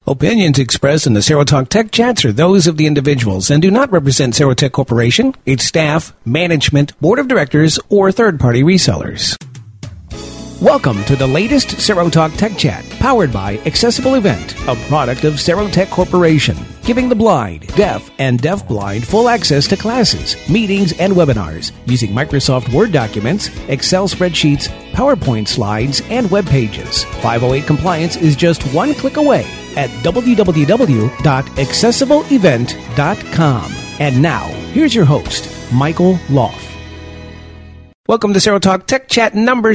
Opinions expressed in the Serotalk Tech Chats are those of the individuals and do not represent Serotech Corporation, its staff, management, board of directors, or third-party resellers. Welcome to the latest Serotalk Tech Chat, powered by Accessible Event, a product of Serotech Corporation, giving the blind, deaf, and deafblind full access to classes, meetings, and webinars using Microsoft Word documents, Excel spreadsheets, PowerPoint slides, and web pages. 508 compliance is just one click away at www.accessibleevent.com. And now, here's your host, Michael Loff. Welcome to Serotalk Tech Chat number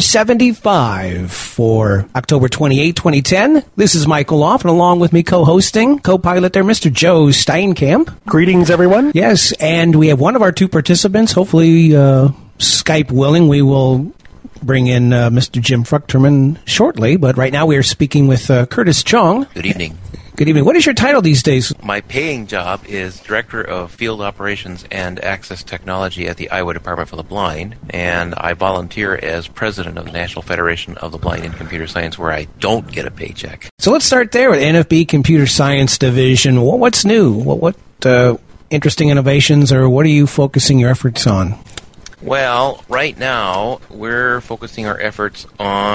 75 for October 28, 2010. This is Michael Loff, and along with me co-hosting, co-pilot there, Mr. Joe Steinkamp. Greetings, everyone. Yes, and we have one of our two participants. Hopefully, Skype willing, we will bring in Mr. Jim Fruchterman shortly, but right now we are speaking with Curtis Chong. Good evening. Good evening. What is your title these days? My paying job is Director of Field Operations and Access Technology at the Iowa Department for the Blind, and I volunteer as President of the National Federation of the Blind in Computer Science, where I don't get a paycheck. So let's start there with NFB Computer Science Division. What's new? What interesting innovations, or what are you focusing your efforts on? Well, right now, we're focusing our efforts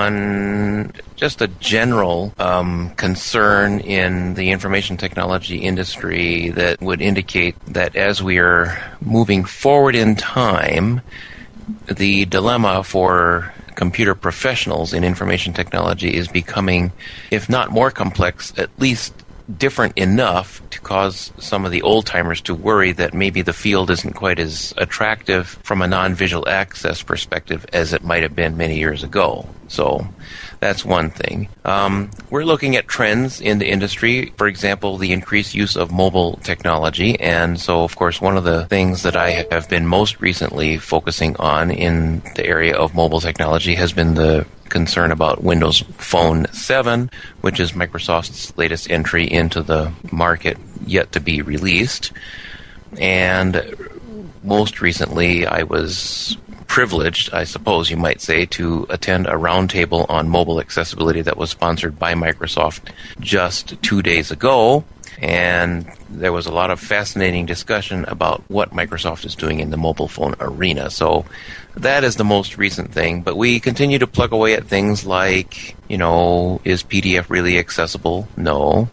on just a general concern in the information technology industry that would indicate that as we are moving forward in time, the dilemma for computer professionals in information technology is becoming, if not more complex, at least different enough to cause some of the old-timers to worry that maybe the field isn't quite as attractive from a non-visual access perspective as it might have been many years ago. So that's one thing. We're looking at trends in the industry, for example, the increased use of mobile technology. And so, of course, one of the things that I have been most recently focusing on in the area of mobile technology has been the concern about Windows Phone 7, which is Microsoft's latest entry into the market yet to be released. And most recently, I was privileged, I suppose you might say, to attend a roundtable on mobile accessibility that was sponsored by Microsoft just 2 days ago. And there was a lot of fascinating discussion about what Microsoft is doing in the mobile phone arena. So that is the most recent thing. But we continue to plug away at things like, is PDF really accessible? No.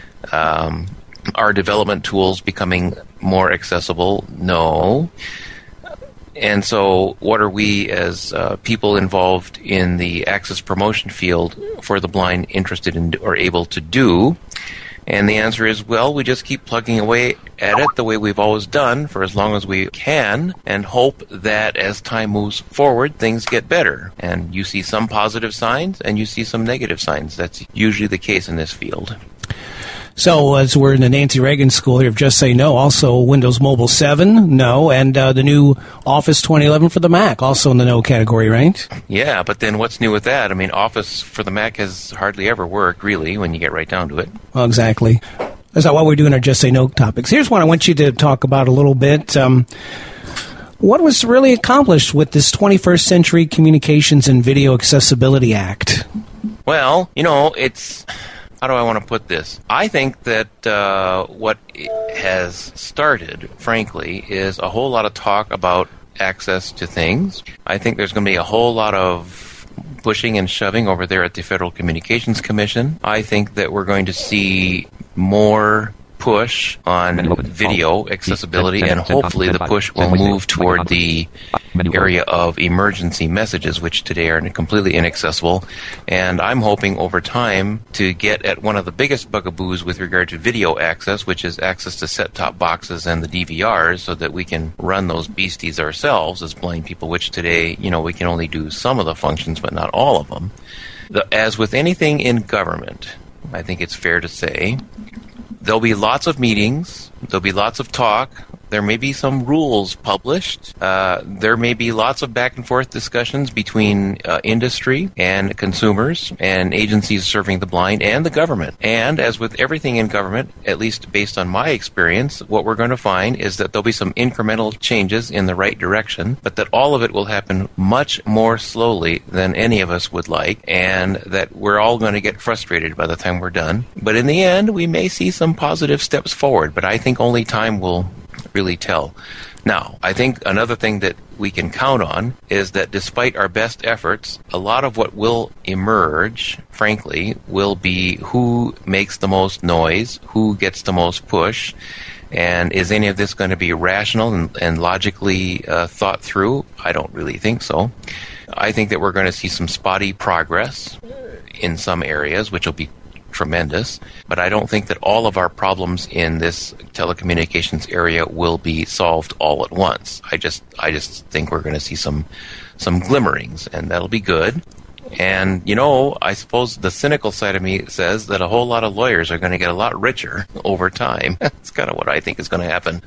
Are development tools becoming more accessible? No. And so what are we as people involved in the access promotion field for the blind interested in or able to do? And the answer is, well, we just keep plugging away at it the way we've always done for as long as we can and hope that as time moves forward, things get better. And you see some positive signs and you see some negative signs. That's usually the case in this field. So, as we're in the Nancy Reagan School here of Just Say No, also Windows Mobile 7, no, and the new Office 2011 for the Mac, also in the no category, right? Yeah, but then what's new with that? I mean, Office for the Mac has hardly ever worked, really, when you get right down to it. Well, exactly. That's not what we're doing our Just Say No topics. Here's one I want you to talk about a little bit. What was really accomplished with this 21st Century Communications and Video Accessibility Act? Well, it's... How do I want to put this? I think that what has started, frankly, is a whole lot of talk about access to things. I think there's going to be a whole lot of pushing and shoving over there at the Federal Communications Commission. I think that we're going to see more push on video accessibility, and hopefully the push will move toward the area of emergency messages, which today are completely inaccessible. And I'm hoping over time to get at one of the biggest bugaboos with regard to video access, which is access to set-top boxes and the DVRs, so that we can run those beasties ourselves as blind people, which today, we can only do some of the functions, but not all of them. As with anything in government, I think it's fair to say, there'll be lots of meetings, there'll be lots of talk, There may be some rules published. There may be lots of back and forth discussions between industry and consumers and agencies serving the blind and the government. And as with everything in government, at least based on my experience, what we're going to find is that there'll be some incremental changes in the right direction, but that all of it will happen much more slowly than any of us would like, and that we're all going to get frustrated by the time we're done. But in the end, we may see some positive steps forward, but I think only time will really tell. Now, I think another thing that we can count on is that despite our best efforts, a lot of what will emerge, frankly, will be who makes the most noise, who gets the most push, and is any of this going to be rational and logically thought through? I don't really think so. I think that we're going to see some spotty progress in some areas, which will be tremendous, but I don't think that all of our problems in this telecommunications area will be solved all at once. I just think we're going to see some glimmerings, and that'll be good. And, I suppose the cynical side of me says that a whole lot of lawyers are going to get a lot richer over time. That's kind of what I think is going to happen.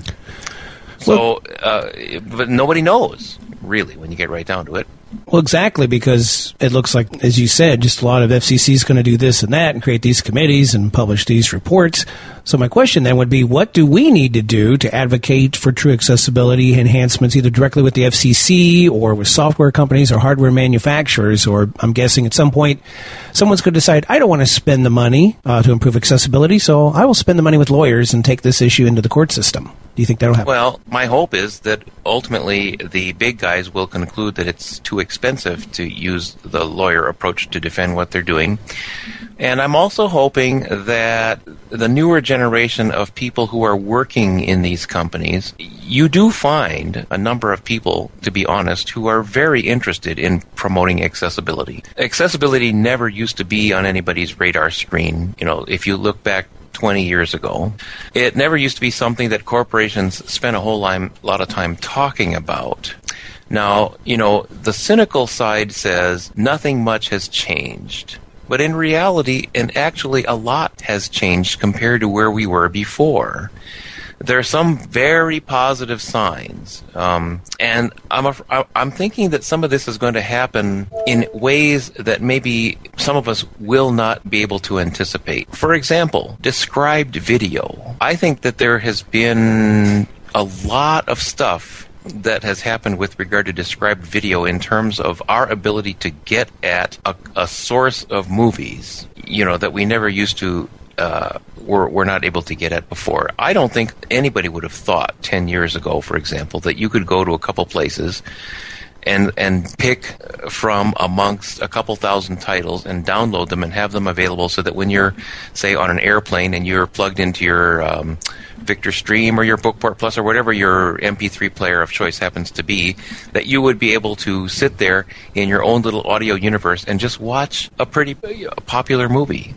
So, but nobody knows, really, when you get right down to it. Well, exactly, because it looks like, as you said, just a lot of FCC is going to do this and that and create these committees and publish these reports. So my question then would be, what do we need to do to advocate for true accessibility enhancements, either directly with the FCC or with software companies or hardware manufacturers? Or I'm guessing at some point someone's going to decide, I don't want to spend the money to improve accessibility, so I will spend the money with lawyers and take this issue into the court system. Do you think that'll happen? Well, my hope is that ultimately the big guys will conclude that it's too expensive to use the lawyer approach to defend what they're doing. And I'm also hoping that the newer generation of people who are working in these companies, you do find a number of people, to be honest, who are very interested in promoting accessibility. Accessibility never used to be on anybody's radar screen. If you look back 20 years ago, it never used to be something that corporations spent a whole lot of time talking about. Now, the cynical side says nothing much has changed. But in reality, and actually a lot has changed compared to where we were before. There are some very positive signs, and I'm thinking that some of this is going to happen in ways that maybe some of us will not be able to anticipate. For example, described video. I think that there has been a lot of stuff that has happened with regard to described video in terms of our ability to get at a source of movies, that we never used to were not able to get at before. I don't think anybody would have thought 10 years ago, for example, that you could go to a couple places and pick from amongst a couple thousand titles and download them and have them available so that when you're, say, on an airplane and you're plugged into your Victor Stream or your Bookport Plus or whatever your MP3 player of choice happens to be, that you would be able to sit there in your own little audio universe and just watch a pretty popular movie.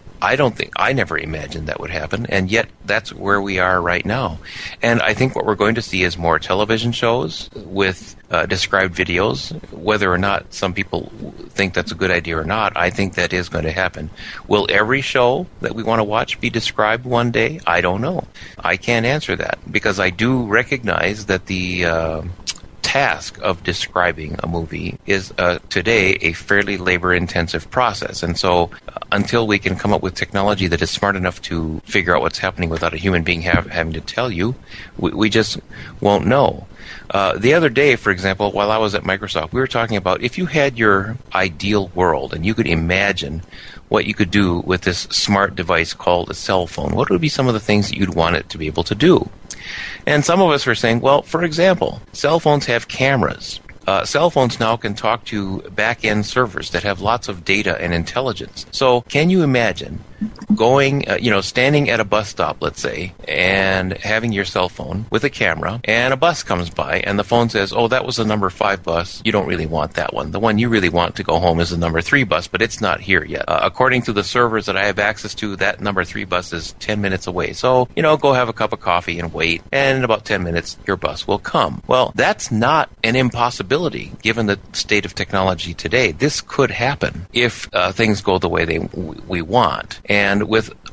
I never imagined that would happen, and yet that's where we are right now. And I think what we're going to see is more television shows with described videos. Whether or not some people think that's a good idea or not, I think that is going to happen. Will every show that we want to watch be described one day? I don't know. I can't answer that, because I do recognize that the task of describing a movie is today a fairly labor-intensive process. And so until we can come up with technology that is smart enough to figure out what's happening without a human being having to tell you, we just won't know. The other day, for example, while I was at Microsoft, we were talking about if you had your ideal world and you could imagine what you could do with this smart device called a cell phone, what would be some of the things that you'd want it to be able to do? And some of us were saying, well, for example, cell phones have cameras. Cell phones now can talk to back-end servers that have lots of data and intelligence. So can you imagine going, standing at a bus stop, let's say, and having your cell phone with a camera, and a bus comes by, and the phone says, oh, that was the number 5 bus. You don't really want that one. The one you really want to go home is the number 3 bus, but it's not here yet. According to the servers that I have access to, that number 3 bus is 10 minutes away. So, go have a cup of coffee and wait, and in about 10 minutes, your bus will come. Well, that's not an impossibility. Given the state of technology today. This could happen if things go the way we want. And with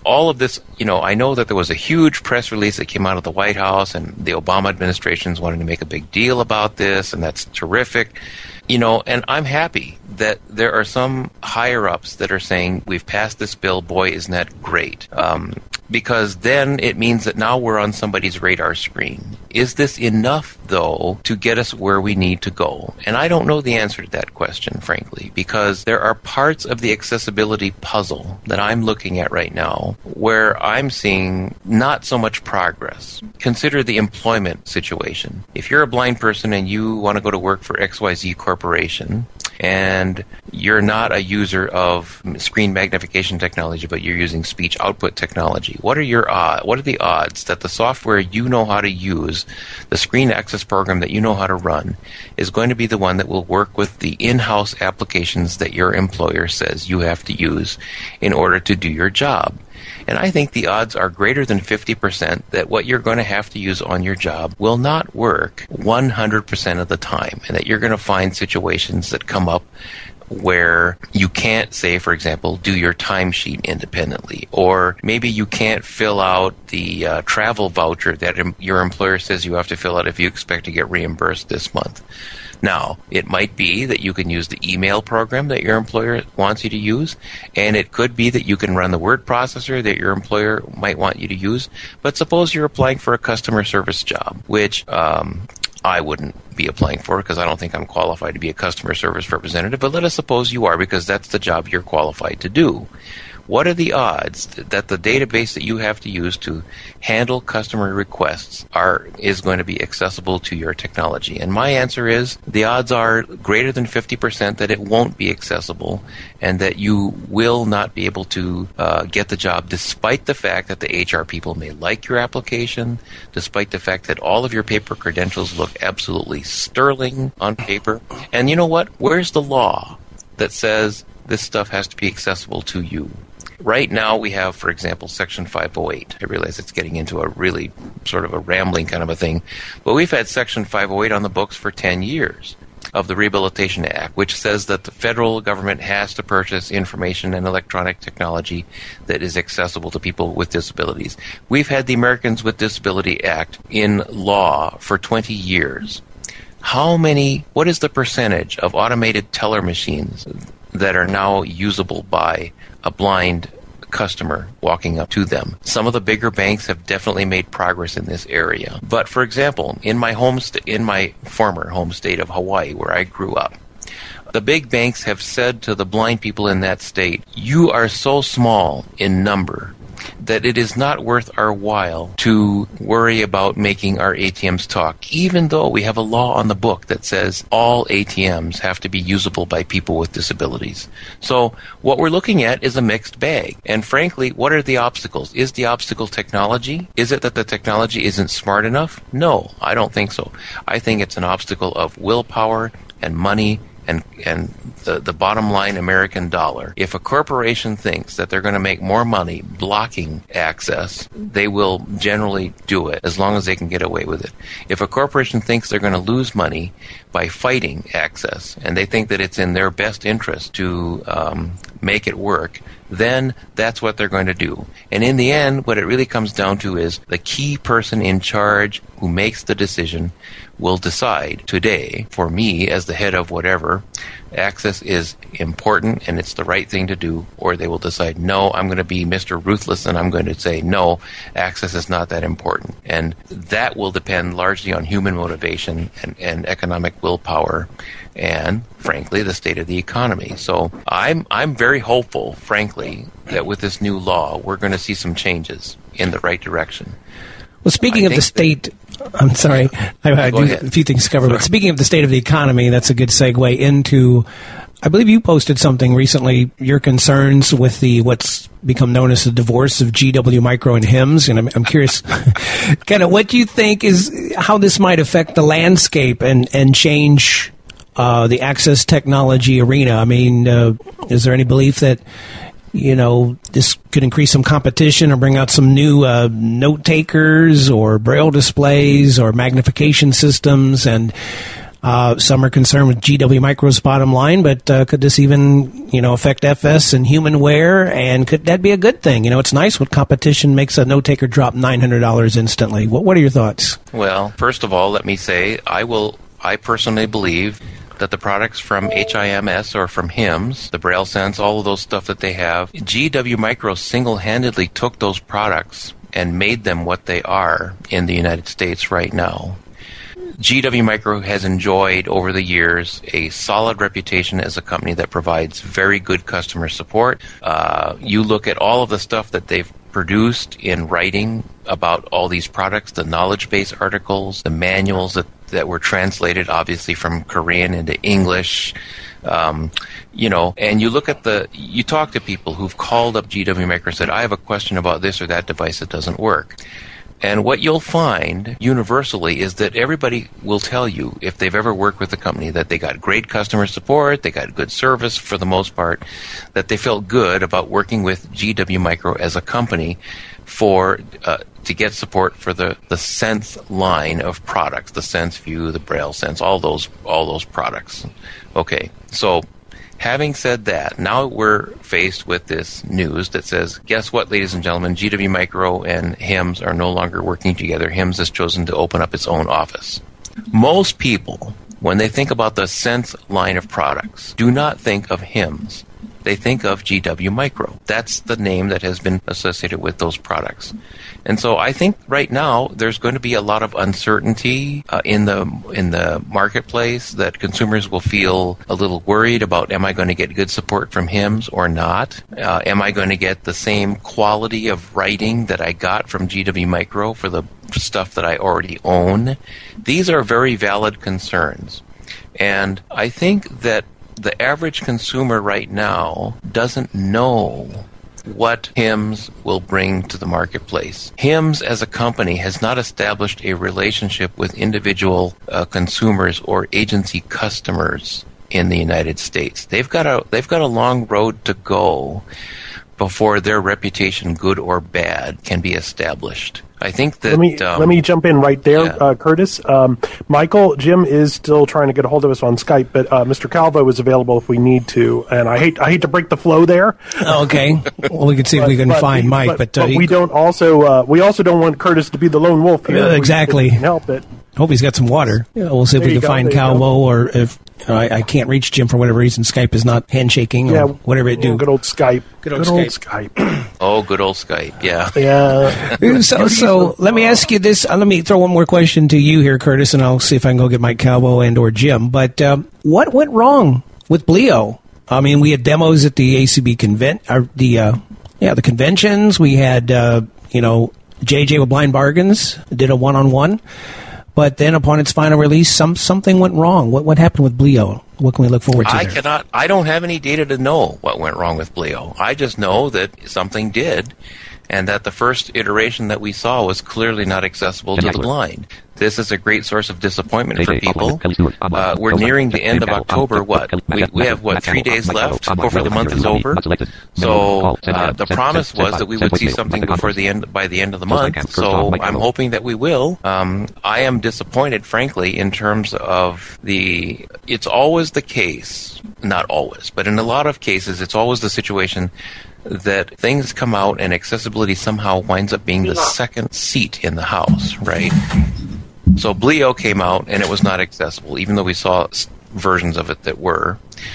all of this, I know that there was a huge press release that came out of the White House, and the Obama administration's wanting to make a big deal about this, and that's terrific. And I'm happy that there are some higher-ups that are saying, we've passed this bill, boy, isn't that great? Because then it means that now we're on somebody's radar screen. Is this enough, though, to get us where we need to go? And I don't know the answer to that question, frankly, because there are parts of the accessibility puzzle that I'm looking at right now where I'm seeing not so much progress. Consider the employment situation. If you're a blind person and you want to go to work for XYZ Corporation, and you're not a user of screen magnification technology, but you're using speech output technology, what are the odds that the software you know how to use, the screen access program that you know how to run, is going to be the one that will work with the in-house applications that your employer says you have to use in order to do your job? And I think the odds are greater than 50% that what you're going to have to use on your job will not work 100% of the time, and that you're going to find situations that come up where you can't, say, for example, do your timesheet independently, or maybe you can't fill out the travel voucher that your employer says you have to fill out if you expect to get reimbursed this month. Now, it might be that you can use the email program that your employer wants you to use, and it could be that you can run the word processor that your employer might want you to use. But suppose you're applying for a customer service job, which I wouldn't be applying for because I don't think I'm qualified to be a customer service representative, but let us suppose you are, because that's the job you're qualified to do. What are the odds that the database that you have to use to handle customer requests is going to be accessible to your technology? And my answer is the odds are greater than 50% that it won't be accessible and that you will not be able to get the job, despite the fact that the HR people may like your application, despite the fact that all of your paper credentials look absolutely sterling on paper. And you know what? Where's the law that says this stuff has to be accessible to you? Right now we have, for example, Section 508. I realize it's getting into a really sort of a rambling kind of a thing, but we've had Section 508 on the books for 10 years of the Rehabilitation Act, which says that the federal government has to purchase information and electronic technology that is accessible to people with disabilities. We've had the Americans with Disability Act in law for 20 years. What is the percentage of automated teller machines that are now usable by a blind customer walking up to them? Some of the bigger banks have definitely made progress in this area. But for example, in my former home state of Hawaii, where I grew up, the big banks have said to the blind people in that state, you are so small in number that it is not worth our while to worry about making our ATMs talk, even though we have a law on the book that says all ATMs have to be usable by people with disabilities. So what we're looking at is a mixed bag. And frankly, what are the obstacles? Is the obstacle technology? Is it that the technology isn't smart enough? No, I don't think so. I think it's an obstacle of willpower and money and the bottom line American dollar. If a corporation thinks that they're going to make more money blocking access, they will generally do it as long as they can get away with it. If a corporation thinks they're going to lose money by fighting access, and they think that it's in their best interest to make it work, then that's what they're going to do. And in the end, what it really comes down to is the key person in charge who makes the decision will decide today, for me as the head of whatever, access is important and it's the right thing to do, or they will decide, no, I'm going to be Mr. Ruthless and I'm going to say, no, access is not that important. And that will depend largely on human motivation and economic willpower and, frankly, the state of the economy. So I'm very hopeful, frankly, that with this new law, we're going to see some changes in the right direction. Well, speaking of the state, I'm sorry, I do a few things to cover, but speaking of the state of the economy, that's a good segue into, I believe you posted something recently, your concerns with what's become known as the divorce of GW Micro and HIMSS, and I'm curious kind of what you think is how this might affect the landscape and change the access technology arena. I mean, is there any belief that this could increase some competition or bring out some new note takers or braille displays or magnification systems? And Some are concerned with GW Micro's bottom line, but could this even, affect FS and Humanware? And could that be a good thing? It's nice when competition makes a note-taker drop $900 instantly. What are your thoughts? Well, first of all, let me say I personally believe that the products from HIMS or from HIMS, the Braille Sense, all of those stuff that they have, GW Micro single-handedly took those products and made them what they are in the United States right now. GW Micro has enjoyed over the years a solid reputation as a company that provides very good customer support. You look at all of the stuff that they've produced in writing about all these products, the knowledge base articles, the manuals that were translated obviously from Korean into English, and you look at you talk to people who've called up GW Micro and said, I have a question about this or that device that doesn't work. And what you'll find universally is that everybody will tell you, if they've ever worked with a company, that they got great customer support, they got good service for the most part, that they felt good about working with GW Micro as a company to get support for the Sense line of products, the Sense View, the Braille Sense, all those products. Okay, so having said that, now we're faced with this news that says, guess what, ladies and gentlemen, GW Micro and HIMS are no longer working together. HIMS has chosen to open up its own office. Most people, when they think about the Sense line of products, do not think of HIMS. They think of GW Micro. That's the name that has been associated with those products. And so I think right now there's going to be a lot of uncertainty in the marketplace, that consumers will feel a little worried about, am I going to get good support from HIMS or not? Am I going to get the same quality of writing that I got from GW Micro for the stuff that I already own? These are very valid concerns. And I think that the average consumer right now doesn't know what HIMS will bring to the marketplace. HIMS as a company has not established a relationship with individual consumers or agency customers in the United States. They've got a long road to go before their reputation, good or bad, can be established. I think that... Let me jump in right there, yeah. Curtis. Michael, Jim is still trying to get a hold of us on Skype, but Mr. Calvo is available if we need to. And I hate to break the flow there. Okay. Well, we can see if we can find Mike. But we don't also we also don't want Curtis to be the lone wolf here. Exactly. We can help it. Hope he's got some water. Yeah, we'll see if we can find Calvo, or if I can't reach Jim for whatever reason. Skype is not handshaking or whatever it do. Good old Skype. Good old Skype. Oh, good old Skype. Yeah. Yeah. So let me ask you this. Let me throw one more question to you here, Curtis, and I'll see if I can go get Mike Calvo and or Jim. But what went wrong with Bleo? I mean, we had demos at the ACB the conventions. We had JJ with Blind Bargains did a one-on-one. But then upon its final release, something went wrong. What happened with Bleo? What can we look forward to I don't have any data to know what went wrong with Bleo. I just know that something did, and that the first iteration that we saw was clearly not accessible to the blind. This is a great source of disappointment for people. We're nearing the end of October. We have 3 days left before the month is over. So the promise was that we would see something by the end of the month. So I'm hoping that we will. I am disappointed, frankly, in terms of it's always the case, not always, but in a lot of cases, it's always the situation that things come out and accessibility somehow winds up being the second seat in the house, right? So Bleo came out and it was not accessible, even though we saw versions of it that were.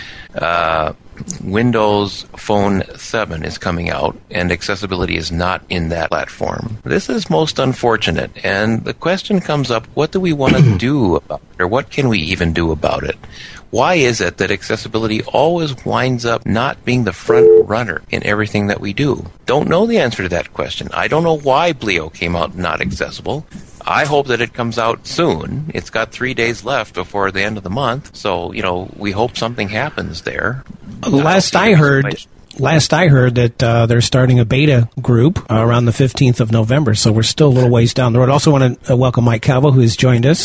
Windows Phone 7 is coming out, and accessibility is not in that platform. This is most unfortunate, and the question comes up, what do we want to do about it, or what can we even do about it? Why is it that accessibility always winds up not being the front runner in everything that we do? Don't know the answer to that question. I don't know why Bleo came out not accessible. I hope that it comes out soon. It's got 3 days left before the end of the month, so we hope something happens there. Last I heard that they're starting a beta group around the 15th of November, so we're still a little ways down the road. I also want to welcome Mike Calvo, who has joined us. So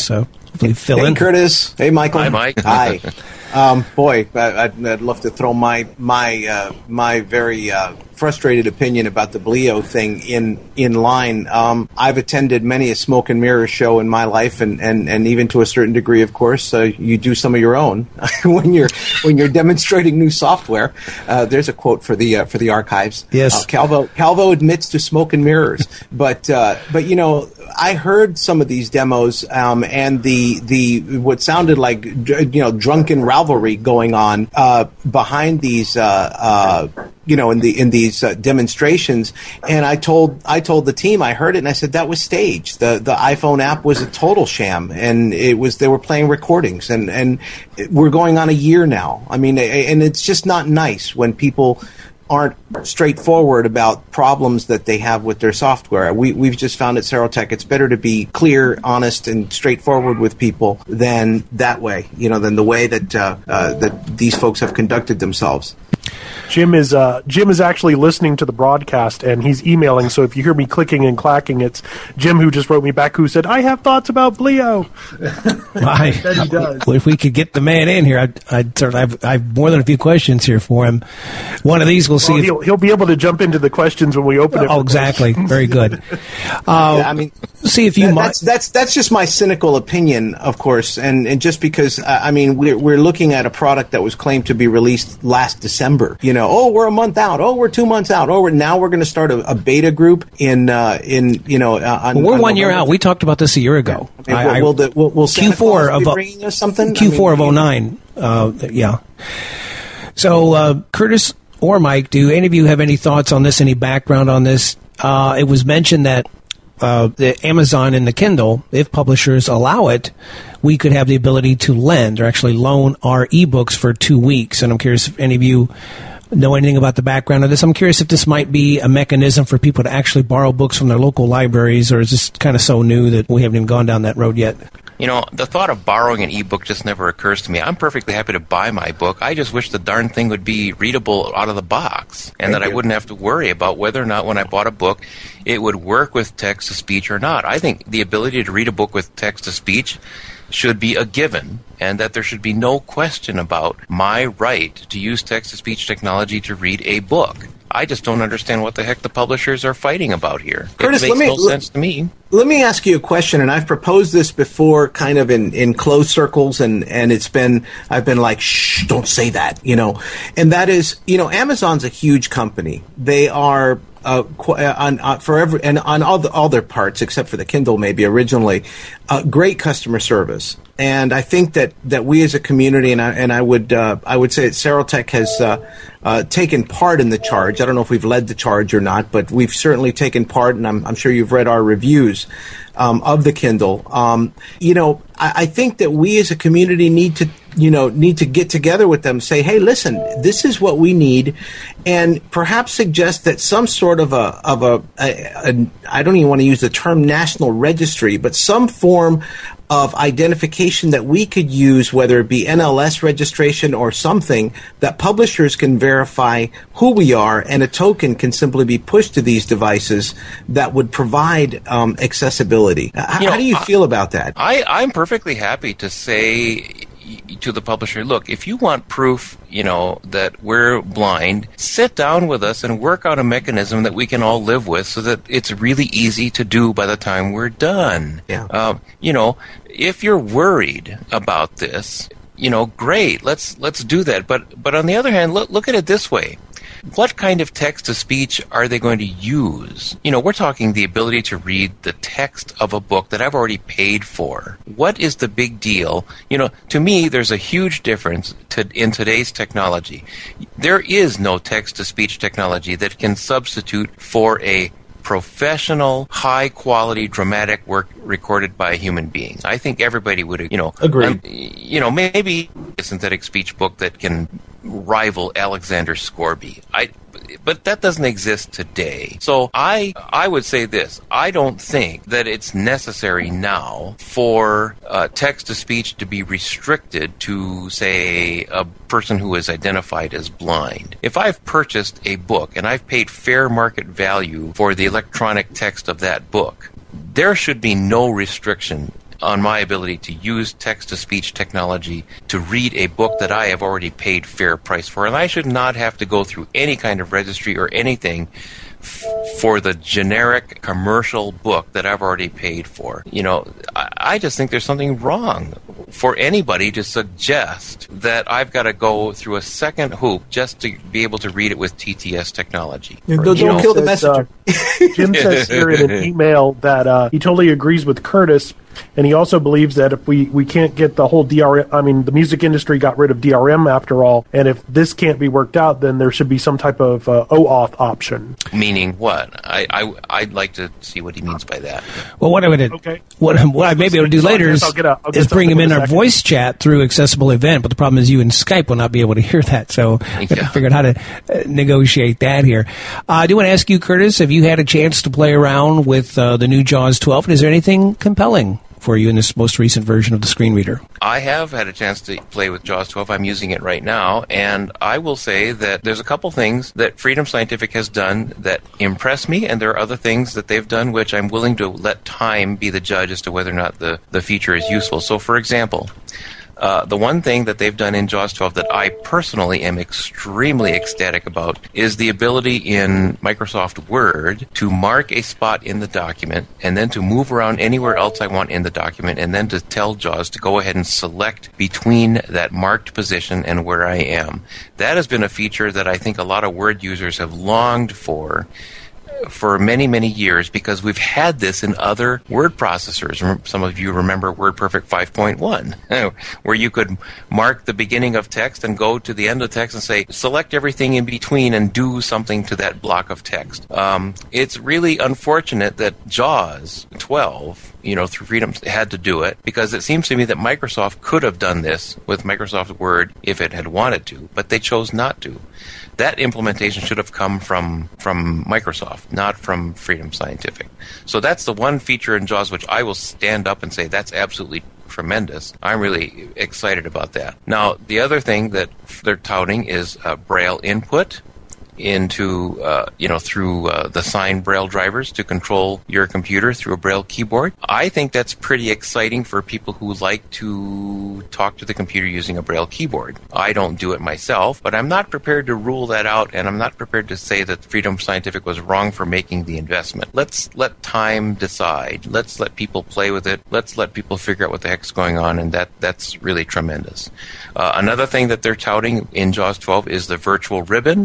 hopefully fill in. Hey, Curtis. Hey, Michael. Hi, Mike. Hi. Boy, I'd love to throw my very frustrated opinion about the Bleo thing in line. I've attended many a smoke and mirror show in my life, and even to a certain degree, of course, you do some of your own when you're demonstrating new software. There's a quote for the archives. Yes, Calvo admits to smoke and mirrors, but you know, I heard some of these demos, and the what sounded like drunken rivalry going on behind these in these demonstrations. And I told the team, I heard it and I said that was staged. The iPhone app was a total sham, and they were playing recordings, and we're going on a year now. I mean, and it's just not nice when people aren't straightforward about problems that they have with their software. We've just found at Serotech it's better to be clear, honest, and straightforward with people than that way, than the way that that these folks have conducted themselves. Jim is actually listening to the broadcast, and he's emailing, so if you hear me clicking and clacking, it's Jim who just wrote me back who said, I have thoughts about Bleo. That he does. Well, if we could get the man in here, I'd certainly I have more than a few questions here for him. One of these we'll see. He'll be able to jump into the questions when we open it. Oh, exactly. Very good. I mean, see if you might. That's just my cynical opinion, of course, and just because we're looking at a product that was claimed to be released last December. We're a month out. Oh, we're 2 months out. Oh, we're going to start a beta group we're 1 year out. We talked about this a year ago. Will Santa Claus be bringing us something? Q4 of 2009. Yeah. So, Curtis or Mike, do any of you have any thoughts on this? Any background on this? It was mentioned that the Amazon and the Kindle, if publishers allow it, we could have the ability to lend or actually loan our ebooks for 2 weeks. And I'm curious if any of you know anything about the background of this. I'm curious if this might be a mechanism for people to actually borrow books from their local libraries, or is this kind of so new that we haven't even gone down that road yet? The thought of borrowing an ebook just never occurs to me. I'm perfectly happy to buy my book. I just wish the darn thing would be readable out of the box, and I wouldn't have to worry about whether or not when I bought a book it would work with text-to-speech or not. I think the ability to read a book with text-to-speech should be a given, and that there should be no question about my right to use text-to-speech technology to read a book. I just don't understand what the heck the publishers are fighting about here. Curtis, it makes no sense to me. Let me ask you a question, and I've proposed this before kind of in closed circles, and I've been like, shh, don't say that, And that is, Amazon's a huge company. They are on all their parts, except for the Kindle maybe originally, great customer service. And I think that we as a community, and I would say that Serotech has taken part in the charge. I don't know if we've led the charge or not, but we've certainly taken part, and I'm sure you've read our reviews of the Kindle. I think that we as a community need to get together with them, say, hey, listen, this is what we need, and perhaps suggest that some sort of a I don't even want to use the term national registry, but some form of identification that we could use, whether it be NLS registration or something, that publishers can verify who we are, and a token can simply be pushed to these devices that would provide accessibility. How do you feel about that? I'm perfectly happy to say to the publisher, look, if you want proof, that we're blind, sit down with us and work out a mechanism that we can all live with so that it's really easy to do by the time we're done. Yeah. If you're worried about this, great, let's do that. But on the other hand, look at it this way. What kind of text-to-speech are they going to use? We're talking the ability to read the text of a book that I've already paid for. What is the big deal? To me, there's a huge difference in today's technology. There is no text-to-speech technology that can substitute for a professional, high-quality, dramatic work recorded by a human being. I think everybody would, agree. Maybe a synthetic speech book that can rival Alexander Scorby. But that doesn't exist today. So I would say this. I don't think that it's necessary now for text-to-speech to be restricted to, say, a person who is identified as blind. If I've purchased a book and I've paid fair market value for the electronic text of that book, there should be no restriction on my ability to use text-to-speech technology to read a book that I have already paid fair price for, and I should not have to go through any kind of registry or anything for the generic commercial book that I've already paid for. I just think there's something wrong for anybody to suggest that I've got to go through a second hoop just to be able to read it with TTS technology. Don't kill the messenger. Jim says here in an email that he totally agrees with Curtis, and he also believes that if we can't get the whole DRM, the music industry got rid of DRM after all, and if this can't be worked out, then there should be some type of OAuth option. Meaning what? I'd like to see what he means by that. Well, what I may be able to do later is bring him in our voice chat through Accessible Event, but the problem is you and Skype will not be able to hear that, so I've got to figure out how to negotiate that here. I do want to ask you, Curtis, have you had a chance to play around with the new JAWS 12, and is there anything compelling for you in this most recent version of the screen reader? I have had a chance to play with JAWS 12. I'm using it right now, and I will say that there's a couple things that Freedom Scientific has done that impress me, and there are other things that they've done which I'm willing to let time be the judge as to whether or not the feature is useful. So, for example, the one thing that they've done in JAWS 12 that I personally am extremely ecstatic about is the ability in Microsoft Word to mark a spot in the document and then to move around anywhere else I want in the document and then to tell JAWS to go ahead and select between that marked position and where I am. That has been a feature that I think a lot of Word users have longed for many, many years, because we've had this in other word processors. Some of you remember WordPerfect 5.1, where you could mark the beginning of text and go to the end of text and say, select everything in between and do something to that block of text. It's really unfortunate that JAWS 12, through Freedom, had to do it, because it seems to me that Microsoft could have done this with Microsoft Word if it had wanted to, but they chose not to. That implementation should have come from Microsoft, not from Freedom Scientific. So that's the one feature in JAWS which I will stand up and say that's absolutely tremendous. I'm really excited about that. Now, the other thing that they're touting is Braille input into, through the signed Braille drivers to control your computer through a Braille keyboard. I think that's pretty exciting for people who like to talk to the computer using a Braille keyboard. I don't do it myself, but I'm not prepared to rule that out, and I'm not prepared to say that Freedom Scientific was wrong for making the investment. Let's let time decide. Let's let people play with it. Let's let people figure out what the heck's going on, and that's really tremendous. Another thing that they're touting in JAWS 12 is the virtual ribbon.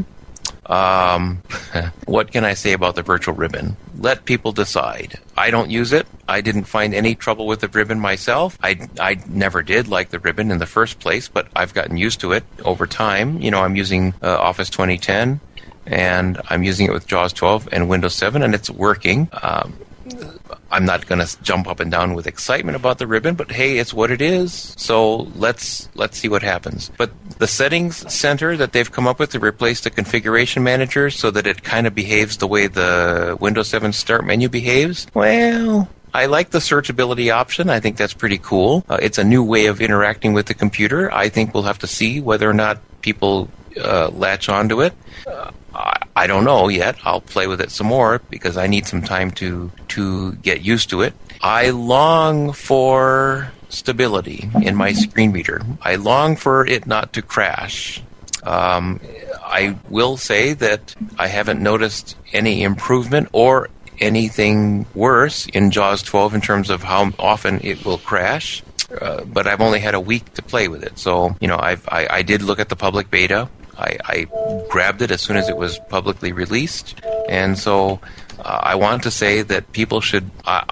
What can I say about the virtual ribbon? Let people decide. I don't use it. I didn't find any trouble with the ribbon myself. I never did like the ribbon in the first place, but I've gotten used to it over time. I'm using Office 2010, and I'm using it with JAWS 12 and Windows 7, and it's working. I'm not going to jump up and down with excitement about the ribbon, but hey, it's what it is. So let's see what happens. But the settings center that they've come up with to replace the configuration manager so that it kind of behaves the way the Windows 7 start menu behaves, well, I like the searchability option. I think that's pretty cool. It's a new way of interacting with the computer. I think we'll have to see whether or not people latch onto it. I don't know yet. I'll play with it some more because I need some time to get used to it. I long for stability in my screen reader. I long for it not to crash. I will say that I haven't noticed any improvement or anything worse in JAWS 12 in terms of how often it will crash. But I've only had a week to play with it. So, I did look at the public beta. I grabbed it as soon as it was publicly released. And so I want to say that people should...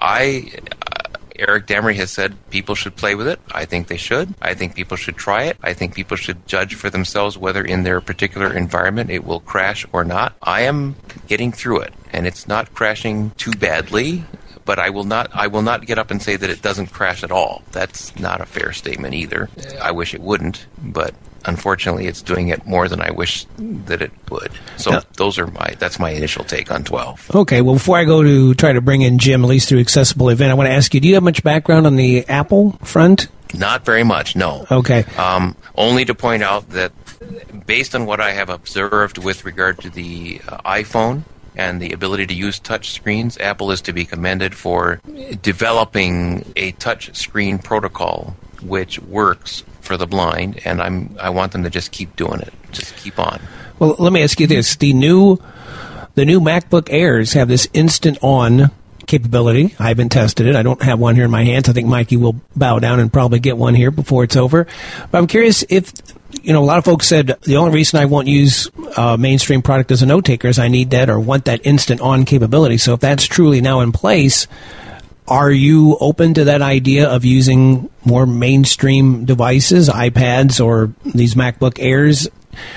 Eric Damery has said people should play with it. I think they should. I think people should try it. I think people should judge for themselves whether in their particular environment it will crash or not. I am getting through it, and it's not crashing too badly. But I will not get up and say that it doesn't crash at all. That's not a fair statement either. I wish it wouldn't, but unfortunately it's doing it more than I wish that it would. So that's my initial take on 12. Okay, well, before I go to try to bring in Jim, at least through Accessible Event, I want to ask you, do you have much background on the Apple front? Not very much, no. Okay. Only to point out that based on what I have observed with regard to the iPhone, and the ability to use touch screens. Apple is to be commended for developing a touch screen protocol which works for the blind, and I want them to just keep doing it. Just keep on. Well, let me ask you this. The new MacBook Airs have this instant on capability. I haven't tested it. I don't have one here in my hands. I think Mikey will bow down and probably get one here before it's over. But I'm curious if, a lot of folks said the only reason I won't use a mainstream product as a note taker is I need that or want that instant on capability. So if that's truly now in place, are you open to that idea of using more mainstream devices, iPads or these MacBook Airs?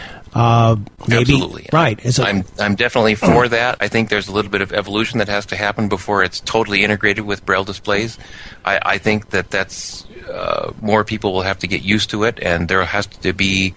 Maybe. Absolutely. Right. I'm definitely for that. I think there's a little bit of evolution that has to happen before it's totally integrated with Braille displays. I think that's more people will have to get used to it, and there has to be,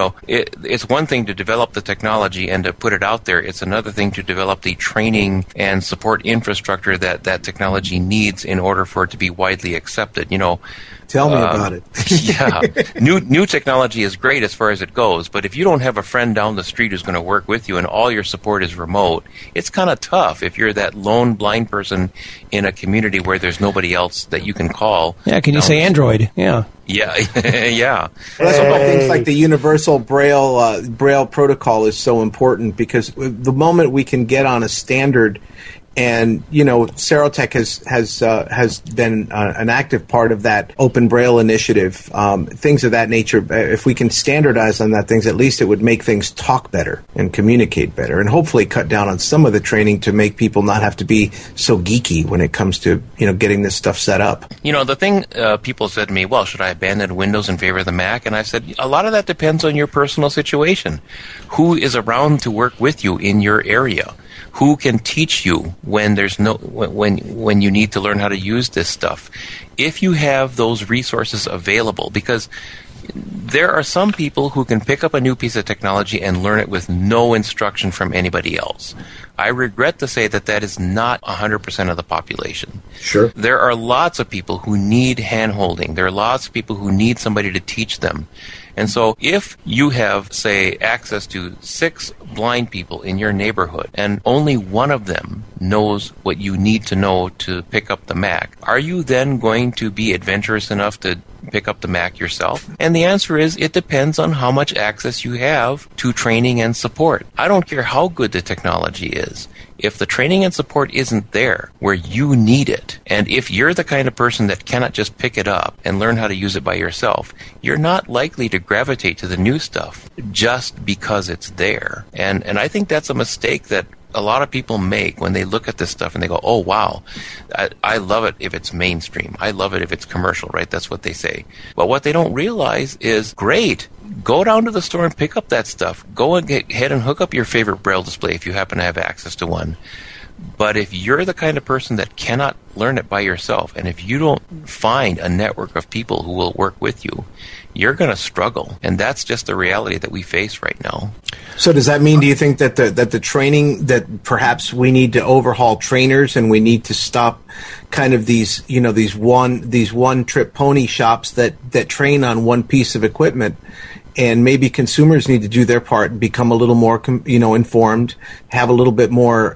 it's one thing to develop the technology and to put it out there. It's another thing to develop the training and support infrastructure that technology needs in order for it to be widely accepted. Tell me about it. Yeah. New technology is great as far as it goes, but if you don't have a friend down the street who's going to work with you and all your support is remote, it's kind of tough if you're that lone blind person in a community where there's nobody else that you can call. Yeah, can you say Android? Yeah. Yeah, yeah. Well, that's why things like the universal Braille protocol is so important, because the moment we can get on a standard. And Serotech has been an active part of that Open Braille initiative, things of that nature. If we can standardize on that things, at least it would make things talk better and communicate better, and hopefully cut down on some of the training to make people not have to be so geeky when it comes to getting this stuff set up. The thing people said to me, well, should I abandon Windows in favor of the Mac? And I said, a lot of that depends on your personal situation. Who is around to work with you in your area? Who can teach you when when you need to learn how to use this stuff? If you have those resources available, because there are some people who can pick up a new piece of technology and learn it with no instruction from anybody else. I regret to say that is not 100% of the population. Sure. There are lots of people who need hand-holding. There are lots of people who need somebody to teach them. And so if you have, say, access to 6 blind people in your neighborhood and only one of them knows what you need to know to pick up the Mac, are you then going to be adventurous enough to pick up the Mac yourself? And the answer is it depends on how much access you have to training and support. I don't care how good the technology is. If the training and support isn't there where you need it, and if you're the kind of person that cannot just pick it up and learn how to use it by yourself, you're not likely to gravitate to the new stuff just because it's there. And I think that's a mistake that a lot of people make when they look at this stuff and they go, oh, wow, I love it if it's mainstream. I love it if it's commercial, right? That's what they say. But what they don't realize is, great, go down to the store and pick up that stuff. Go ahead and hook up your favorite Braille display if you happen to have access to one. But if you're the kind of person that cannot learn it by yourself, and if you don't find a network of people who will work with you, you're going to struggle. And that's just the reality that we face right now. So does that mean, do you think that the training, that perhaps we need to overhaul trainers and we need to stop kind of these one trip pony shops that train on one piece of equipment? And maybe consumers need to do their part and become a little more, informed, have a little more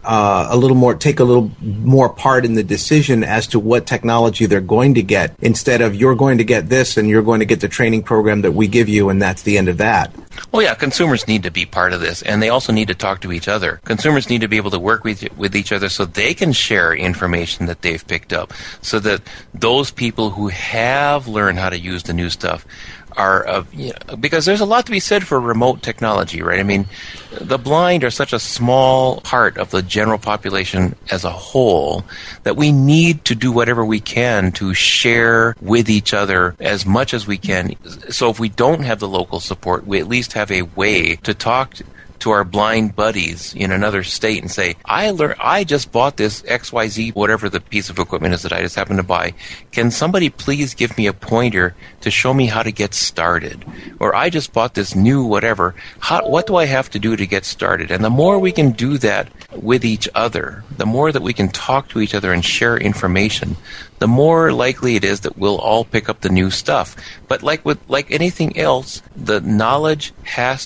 part in the decision as to what technology they're going to get, instead of you're going to get this and you're going to get the training program that we give you, and that's the end of that. Well, yeah, consumers need to be part of this, and they also need to talk to each other. Consumers need to be able to work with each other so they can share information that they've picked up, so that those people who have learned how to use the new stuff are because there's a lot to be said for remote technology, right? I mean, the blind are such a small part of the general population as a whole that we need to do whatever we can to share with each other as much as we can. So if we don't have the local support, we at least have a way to talk to our blind buddies in another state and say, I just bought this XYZ, whatever the piece of equipment is that I just happened to buy. Can somebody please give me a pointer to show me how to get started? Or I just bought this new whatever. What do I have to do to get started? And the more we can do that with each other, the more that we can talk to each other and share information, the more likely it is that we'll all pick up the new stuff. But like anything else, the knowledge has to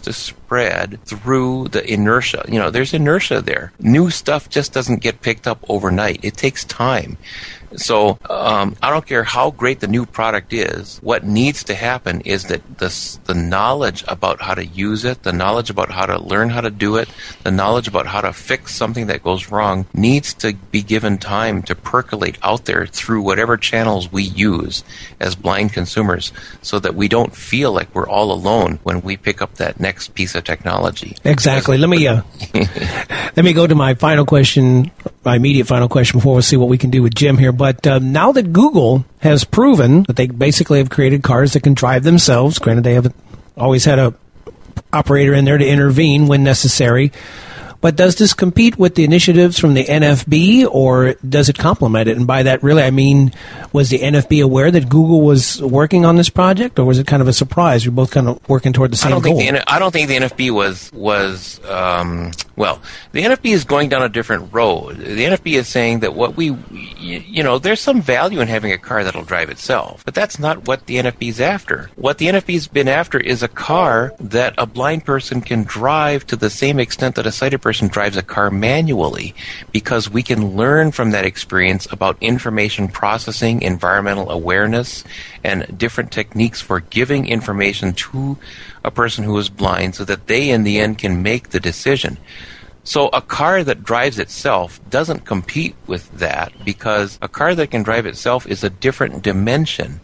spread through the inertia. There's inertia there. New stuff just doesn't get picked up overnight. It takes time. So I don't care how great the new product is. What needs to happen is that the knowledge about how to use it, the knowledge about how to learn how to do it, the knowledge about how to fix something that goes wrong needs to be given time to percolate out there through whatever channels we use as blind consumers, so that we don't feel like we're all alone when we pick up that next piece of technology. Exactly. Let me go to my final question, my immediate final question, before we see what we can do with Jim here. But now that Google has proven that they basically have created cars that can drive themselves, granted they haven't always had a operator in there to intervene when necessary, but does this compete with the initiatives from the NFB, or does it complement it? And by that, really, I mean, was the NFB aware that Google was working on this project, or was it kind of a surprise? You're both kind of working toward the same goal. I don't think the NFB was well, the NFB is going down a different road. The NFB is saying that there's some value in having a car that'll drive itself, but that's not what the NFB is after. What the NFB's been after is a car that a blind person can drive to the same extent that a sighted person drives a car manually, because we can learn from that experience about information processing, environmental awareness, and different techniques for giving information to a person who is blind so that they in the end can make the decision. So a car that drives itself doesn't compete with that, because a car that can drive itself is a different dimension.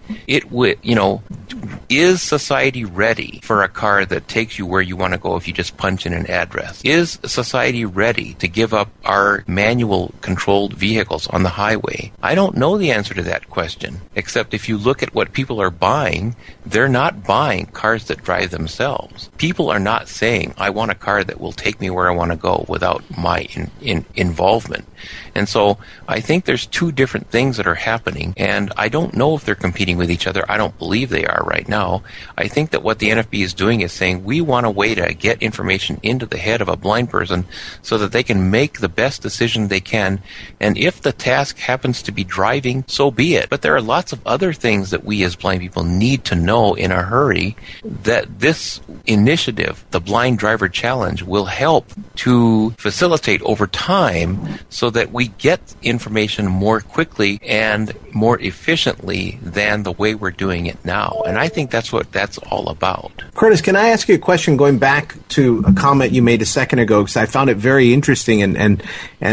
Is society ready for a car that takes you where you want to go if you just punch in an address? Is society ready to give up our manual controlled vehicles on the highway? I don't know the answer to that question, except if you look at what people are buying, they're not buying cars that drive themselves. People are not saying, I want a car that will take me where I want to go without my involvement. And so I think there's two different things that are happening, and I don't know if they're competing with each other. I don't believe they are right now. I think that what the NFB is doing is saying we want a way to get information into the head of a blind person so that they can make the best decision they can, and if the task happens to be driving, so be it. But there are lots of other things that we as blind people need to know in a hurry that this initiative, the Blind Driver Challenge, will help to facilitate over time so that we get information more quickly and more efficiently than the way we're doing it now. And I think that's what that's all about. Curtis, can I ask you a question going back to a comment you made a second ago, because I found it very interesting, and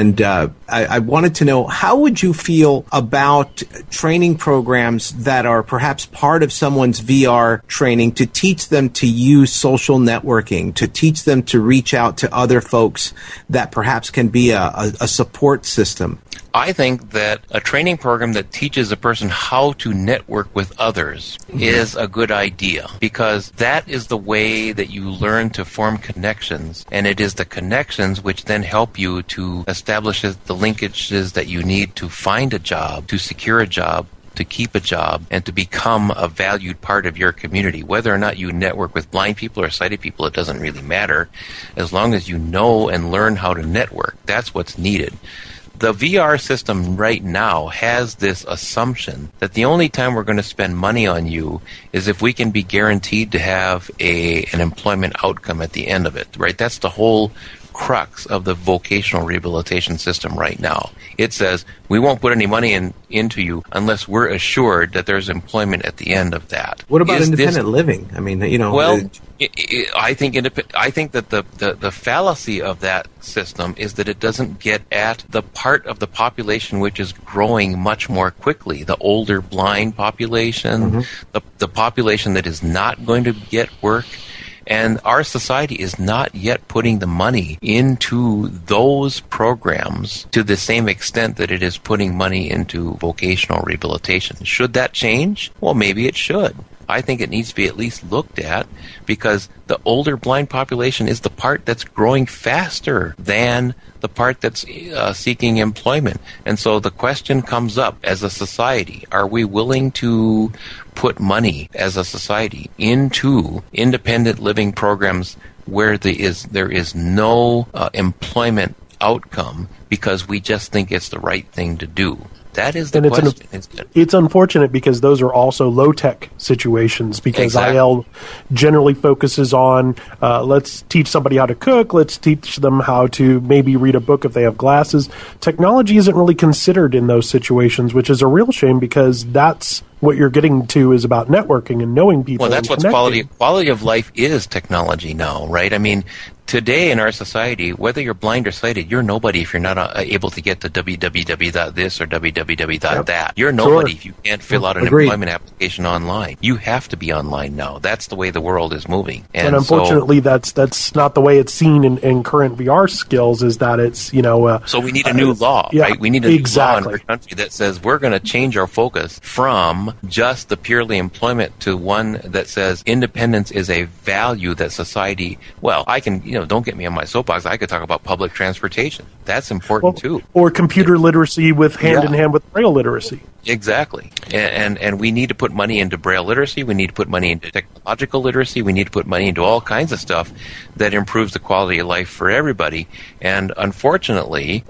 I wanted to know, how would you feel about training programs that are perhaps part of someone's VR training to teach them to use social networking, to teach them to reach out to other folks that perhaps can be a support system? I think that a training program that teaches a person how to network with others is a good idea, because that is the way that you learn to form connections, and it is the connections which then help you to establish the linkages that you need to find a job, to secure a job, to keep a job, and to become a valued part of your community. Whether or not you network with blind people or sighted people, it doesn't really matter. As long as you know and learn how to network, that's what's needed. The VR system right now has this assumption that the only time we're going to spend money on you is if we can be guaranteed to have an employment outcome at the end of it, right? That's the whole crux of the vocational rehabilitation system right now. It says we won't put any money into you unless we're assured that there's employment at the end of that. What about independent living? I mean, Well, I think that the fallacy of that system is that it doesn't get at the part of the population which is growing much more quickly, the older blind population, the population that is not going to get work. And our society is not yet putting the money into those programs to the same extent that it is putting money into vocational rehabilitation. Should that change? Well, maybe it should. I think it needs to be at least looked at, because the older blind population is the part that's growing faster than the part that's seeking employment. And so the question comes up, as a society, are we willing to put money as a society into independent living programs where there is no employment outcome because we just think it's the right thing to do? That is the question. It's unfortunate because those are also low-tech situations, because Exactly. IL generally focuses on let's teach somebody how to cook, let's teach them how to maybe read a book if they have glasses. Technology isn't really considered in those situations, which is a real shame, because that's what you're getting to is about networking and knowing people. Well, that's and what's connecting. quality of life is technology now, right? I mean, today in our society, whether you're blind or sighted, you're nobody if you're not able to get to www.this or www.that. You're nobody if you can't fill out an employment application online. You have to be online now. That's the way the world is moving. And unfortunately, that's not the way it's seen in current VR skills, is that it's, so we need a new law, right? We need a new law in our country that says we're going to change our focus from just the purely employment to one that says independence is a value that society, well, I can, don't get me on my soapbox. I could talk about public transportation. That's important too. Or computer literacy with hand in hand with Braille literacy. Exactly. And we need to put money into Braille literacy. We need to put money into technological literacy. We need to put money into all kinds of stuff that improves the quality of life for everybody. And unfortunately,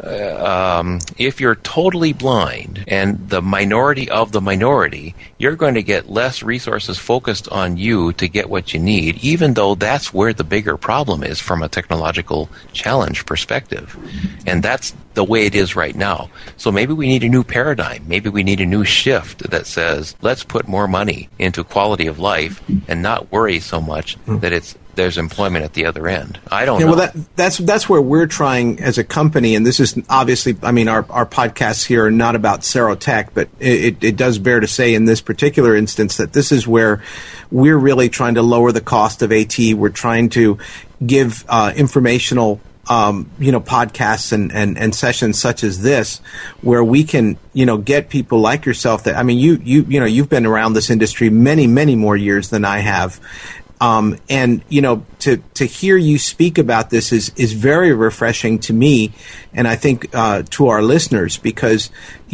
if you're totally blind and the minority of the minority, you're going to get less resources focused on you to get what you need, even though that's where the bigger problem is from a technological challenge perspective. And that's the way it is right now. So maybe we need a new paradigm. Maybe we need a new shift that says, let's put more money into quality of life and not worry so much that there's employment at the other end. I don't know. Well, that's where we're trying as a company, and this is obviously, I mean, our podcasts here are not about Serotech, but it does bear to say in this particular instance that this is where we're really trying to lower the cost of AT. We're trying to give informational podcasts and sessions such as this, where we can, get people like yourself that, I mean, you've been around this industry many, many more years than I have. And to hear you speak about this is very refreshing to me, and I think to our listeners, because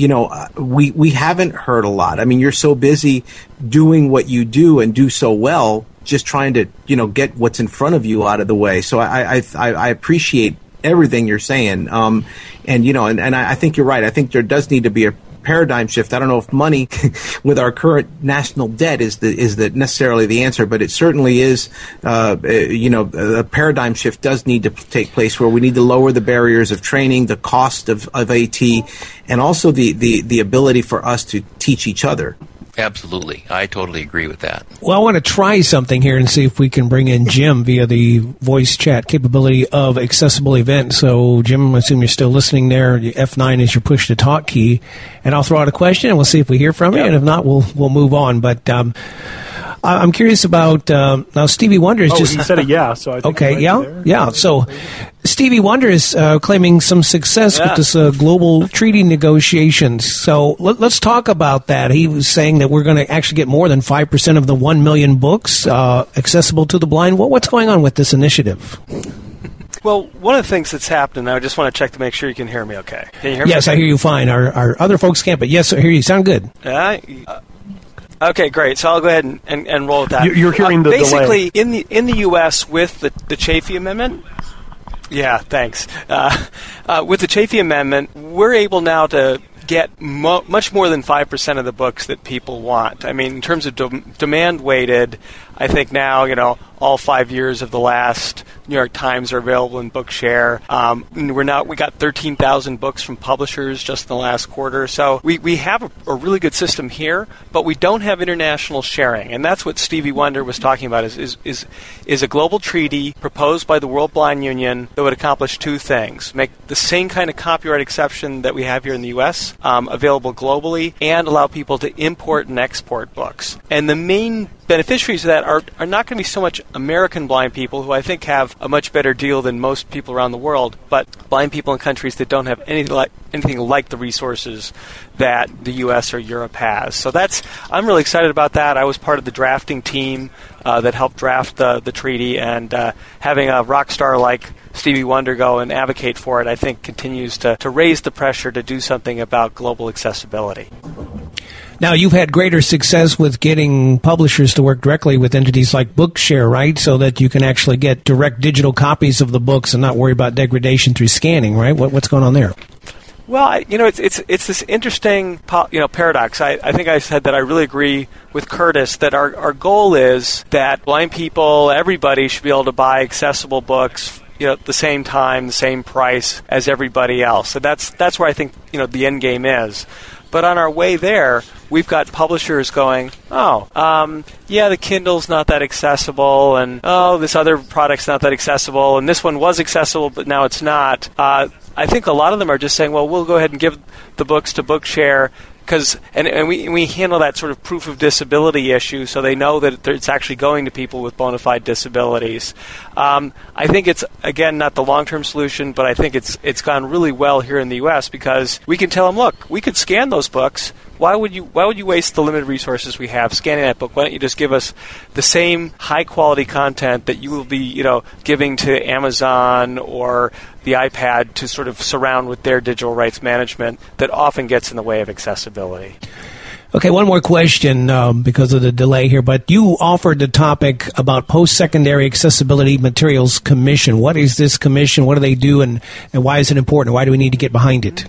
we haven't heard a lot. I mean, you're so busy doing what you do and do so well, just trying to get what's in front of you out of the way. So I appreciate everything you're saying, and I think you're right. I think there does need to be a paradigm shift. I don't know if money with our current national debt is necessarily the answer, but it certainly is. A paradigm shift does need to take place, where we need to lower the barriers of training, the cost of AT, and also the ability for us to teach each other. Absolutely. I totally agree with that. Well, I want to try something here and see if we can bring in Jim via the voice chat capability of Accessible Event. So, Jim, I assume you're still listening there. F9 is your push to talk key. And I'll throw out a question and we'll see if we hear from you. And if not, we'll move on. But I'm curious about now Stevie Wonder is just... he said so I think okay, yeah. So Stevie Wonder is claiming some success with this global treaty negotiations. So let's talk about that. He was saying that we're going to actually get more than 5% of the 1 million books accessible to the blind. What's going on with this initiative? Well, one of the things that's happened, I just want to check to make sure you can hear me okay. Can you hear me? Yes, I hear you fine. Our other folks can't, but yes, I hear you. Sound good. Okay, great. So I'll go ahead and roll with that. You're hearing the basically, delay. in the U.S. with the Chafee Amendment. Yeah, thanks. With the Chafee Amendment, we're able now to get much more than 5% of the books that people want. I mean, in terms of demand weighted, I think now, all 5 years of the last New York Times are available in Bookshare. We got 13,000 books from publishers just in the last quarter. So we have a really good system here, but we don't have international sharing. And that's what Stevie Wonder was talking about, is a global treaty proposed by the World Blind Union that would accomplish two things: make the same kind of copyright exception that we have here in the U.S. Available globally, and allow people to import and export books. And the main beneficiaries of that are not going to be so much American blind people, who I think have a much better deal than most people around the world, but blind people in countries that don't have anything like the resources that the U.S. or Europe has. So I'm really excited about that. I was part of the drafting team that helped draft the treaty, and having a rock star like Stevie Wonder go and advocate for it, I think continues to raise the pressure to do something about global accessibility. Now, you've had greater success with getting publishers to work directly with entities like Bookshare, right? So that you can actually get direct digital copies of the books and not worry about degradation through scanning, right? What's going on there? Well, it's this interesting paradox. I think I said that I really agree with Curtis that our goal is that blind people, everybody should be able to buy accessible books, at the same time, the same price as everybody else. So that's where I think the end game is. But on our way there, we've got publishers going, the Kindle's not that accessible, and this other product's not that accessible, and this one was accessible, but now it's not. I think a lot of them are just saying, well, we'll go ahead and give the books to Bookshare, and we handle that sort of proof of disability issue, so they know that it's actually going to people with bona fide disabilities. I think it's, again, not the long-term solution, but I think it's gone really well here in the U.S. because we can tell them, look, we could scan those books. Why would you waste the limited resources we have scanning that book? Why don't you just give us the same high-quality content that you will be, giving to Amazon or the iPad to sort of surround with their digital rights management that often gets in the way of accessibility. Okay, one more question because of the delay here, but you offered the topic about Post-Secondary Accessibility Materials Commission. What is this commission? What do they do, and why is it important? Why do we need to get behind it?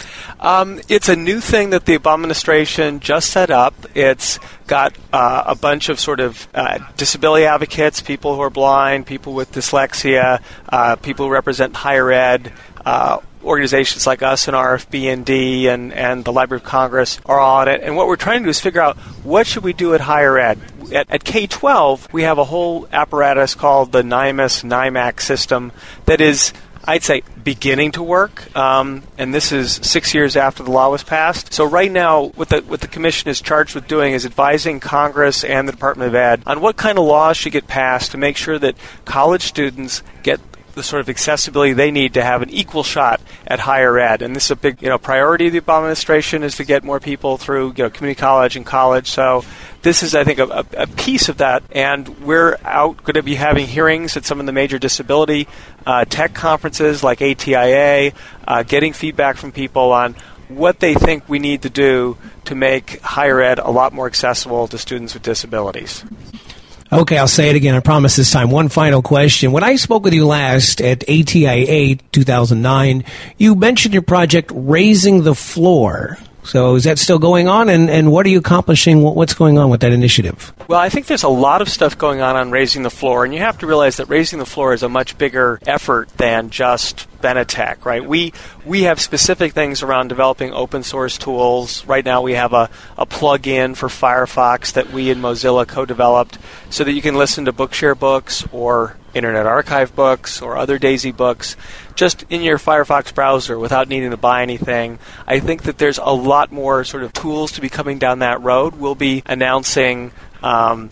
It's a new thing that the Obama administration just set up. It's got a bunch of sort of disability advocates, people who are blind, people with dyslexia, people who represent higher ed, organizations like us and RFB&D and the Library of Congress are on it. And what we're trying to do is figure out what should we do at higher ed. At K-12, we have a whole apparatus called the NIMAC system that is, I'd say, beginning to work, and this is 6 years after the law was passed. So right now, what the commission is charged with doing is advising Congress and the Department of Ed on what kind of laws should get passed to make sure that college students get the sort of accessibility they need to have an equal shot at higher ed. And this is a big, priority of the Obama administration is to get more people through, community college and college. So this is, I think, a piece of that. And we're going to be having hearings at some of the major disability tech conferences like ATIA, getting feedback from people on what they think we need to do to make higher ed a lot more accessible to students with disabilities. Okay, I'll say it again. I promise this time. One final question. When I spoke with you last at ATIA 2009, you mentioned your project Raising the Floor. So is that still going on, and what are you accomplishing? What's going on with that initiative? Well, I think there's a lot of stuff going on Raising the Floor, and you have to realize that Raising the Floor is a much bigger effort than just Benetech, right? We have specific things around developing open source tools. Right now we have a plug-in for Firefox that we and Mozilla co-developed so that you can listen to Bookshare books or Internet Archive books or other DAISY books just in your Firefox browser without needing to buy anything. I think that there's a lot more sort of tools to be coming down that road. We'll be announcing an